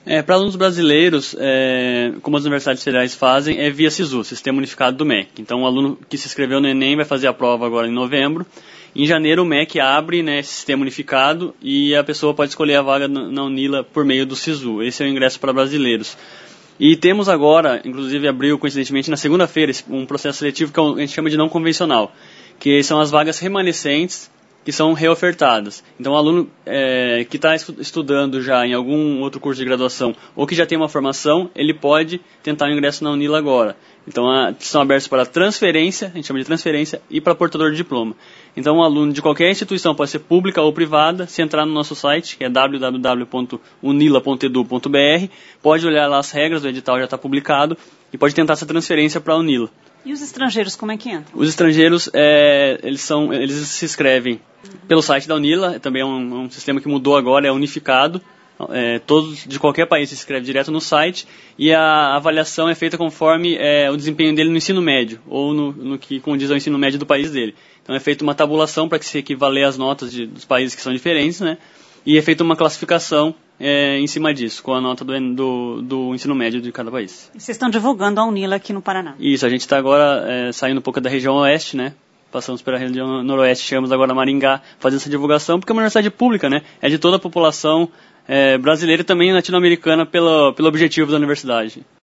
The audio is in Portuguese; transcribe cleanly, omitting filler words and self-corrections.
Para alunos brasileiros, como as universidades federais fazem, é via SISU, Sistema Unificado do MEC. Então, o aluno que se inscreveu no Enem vai fazer a prova agora em novembro. Em janeiro, o MEC abre, esse Sistema Unificado e a pessoa pode escolher a vaga na UNILA por meio do SISU. Esse é o ingresso para brasileiros. E temos agora, inclusive abriu coincidentemente na segunda-feira, um processo seletivo que a gente chama de não convencional, que são as vagas remanescentes que são reofertadas. Então, o aluno que está estudando já em algum outro curso de graduação ou que já tem uma formação, ele pode tentar o ingresso na UNILA agora. Então, são abertos para transferência, a gente chama de transferência, e para portador de diploma. Então, um aluno de qualquer instituição, pode ser pública ou privada, se entrar no nosso site, que é www.unila.edu.br, pode olhar lá as regras, o edital já está publicado, e pode tentar essa transferência para a UNILA. E os estrangeiros, como é que entram? Os estrangeiros, eles se inscrevem pelo site da UNILA, também é um sistema que mudou agora, é unificado. Todos de qualquer país se inscrevem direto no site e a avaliação é feita conforme o desempenho dele no ensino médio ou no que condiz ao ensino médio do país dele. Então é feita uma tabulação para que se equivaler as notas dos países que são diferentes, né? E é feita uma classificação em cima disso, com a nota do ensino médio de cada país. E vocês estão divulgando a UNILA aqui no Paraná? Isso, a gente está agora saindo um pouco da região oeste, né? Passamos pela região noroeste, chegamos agora a Maringá, fazendo essa divulgação, porque é uma universidade pública, né? É de toda a população brasileira e também latino-americana pelo objetivo da universidade.